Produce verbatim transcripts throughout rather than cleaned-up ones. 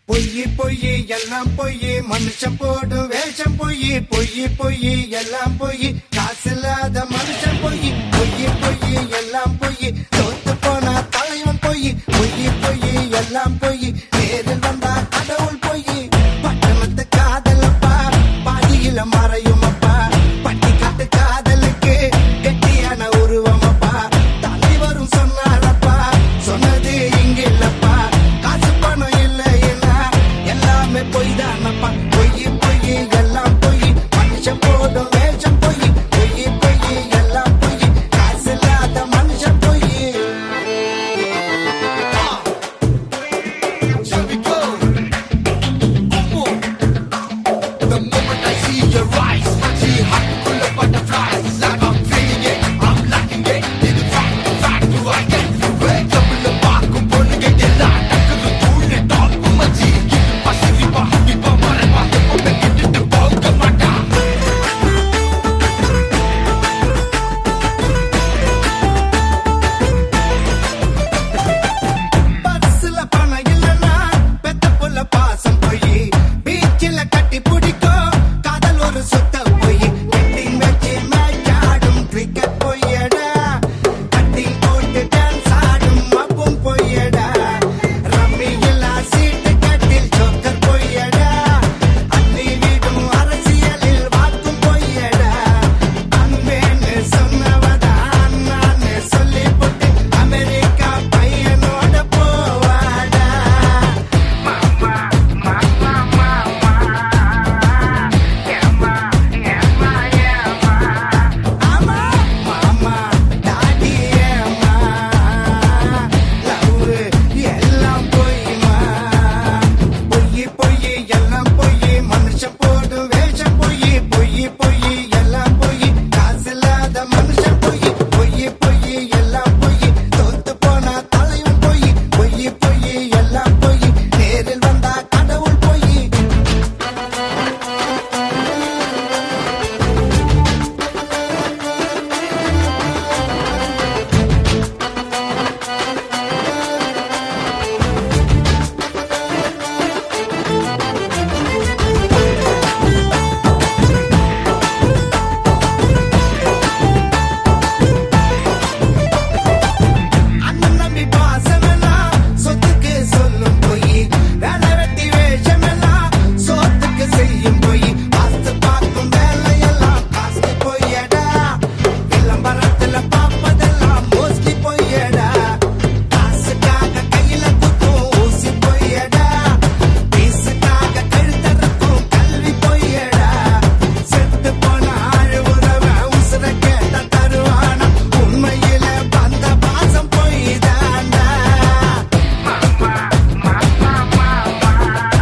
பொய்யி பொய்யி எல்லாம் பொய்யி மனுஷன் போடும் வேஷம் பொய்யி பொய்யி பொய்யி எல்லாம் பொய்யி காசு இல்லாத மனுஷன் பொய்யி பொய்யி பொய்யி எல்லாம் பொய்யி தோத்து போனா தலைவன் பொய்யி பொய்யி பொய்யி எல்லாம் பொய்யி நேரில் வந்தா கடவுள் பொய்யி பட்டணத்து காதலப்பா பாதியில மறையும் அப்பா பட்டி கட்டு காதலுக்கு கெட்டியான உருவம் அப்பா தள்ளி வரும் சொன்னாரப்பா சொன்னது இங்க இல்லப்பா காசு பணம் இல்லைன்னா எல்லாமே பொய் தானப்பா பொய்யி பொய்யி எல்லாம் பொய்யி மனுஷன் போடும் வேஷம் பொய்யி பொய்யி பொய்யி எல்லாம் பொய்யி காசு இல்லாத மனுஷன் பொய்யி. Shall we go? The moment I see your eyes, see how full of butterflies, like I'm feeling it, I'm liking it. இது fact, fact, I get you way. Double பார்க்கும் பொண்ணுங்க எல்லாம் டக்குனு தூள் டாப் மச்சி. இது பசிரிப்பா, இப்ப மறைப்பா, எப்பவுமே கிட்டுட்டு போக மாட்டா. பஸ்ல பணம் இல்லைன்னா பெத்த புள்ள பாசம் போய் பீச்சில் கட்டி பிடிக்கும் காதல் ஒரு சுத்த போய் கட்டிங் வச்சு மேட்ச் ஆடும் கிரிக்கெட் போயடா கட்டிங் போட்டு டான்ஸ் ஆடும் அப்பும் போயடா ரம்மி இல்லா சீட்டு கட்டில் ஜோக்கர் போயடா அன்னி வீடும் அரசியலில் வாக்கும் போயடா அன்பேன்னு சொன்னவதா அண்ணான்னு சொல்லி போட்டு அமெரிக்கா பையனோட போவாடா. மாமா மாமா மாமா ஏமா ஏமா ஏமா ஆமா மாமா டாடி ஏமா லவ் எல்லாம் பொய்மா பொய்யி பொய்யி எல்லாம் பொய்யி மனுஷன் போடும் வேஷம் பொய்யி பொய்யி பொய்யி எல்லாம் பொய்யி காசு இல்லாத மனுஷன் பொய்யி பொய்யி பொய்யி எல்லாம் பொய்யி தோத்து போனா தலைவன் பொய்யி பொய்யி பொய்யி எல்லாம் பொய்யி நேரில் வந்தா கடவுள் பொய்யி. அண்ணன் நம்பி பாசமெல்லாம் சொத்துக்கு சொல்லும் பொய் வேலை வெட்டி வேஷமெல்லாம் சோத்துக்கு செய்யும் பொய் ஆஸ்து பார்க்கும் வேலையெல்லாம் காசு பொய்யடா விளம்பரத்துல பார்ப்பதெல்லாம் மோஸ்ட்லி பொய்யடா காசுக்காக கையில குத்தும் ஊசி பொய்யடா பீசுக்காக கழுத்தறுக்கும் கல்வி பொய்யடா செத்து போன ஆழ் உறவை உசுர கேட்ட தருவானா உண்மையில வந்த பாசம் பொய் தாண்டா. மாமா மாமா மாமா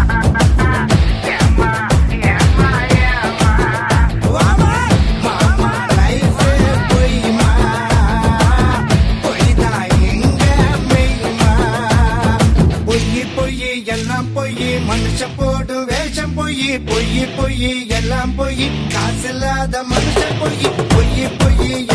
ஏமா ஏமா ஏமா வாமா மாமா லைஃப் பொய்மா பொய்தான் இங்க மெய்மா பொய்யி பொய்யி எல்லாம் பொய்யி மனுஷன் போடும் வேஷம் பொய்யி பொய்யி பொய்யி எல்லாம் பொய்யி காசு இல்லாத மனுஷன் பொய்யி பொய்யி பொய்யி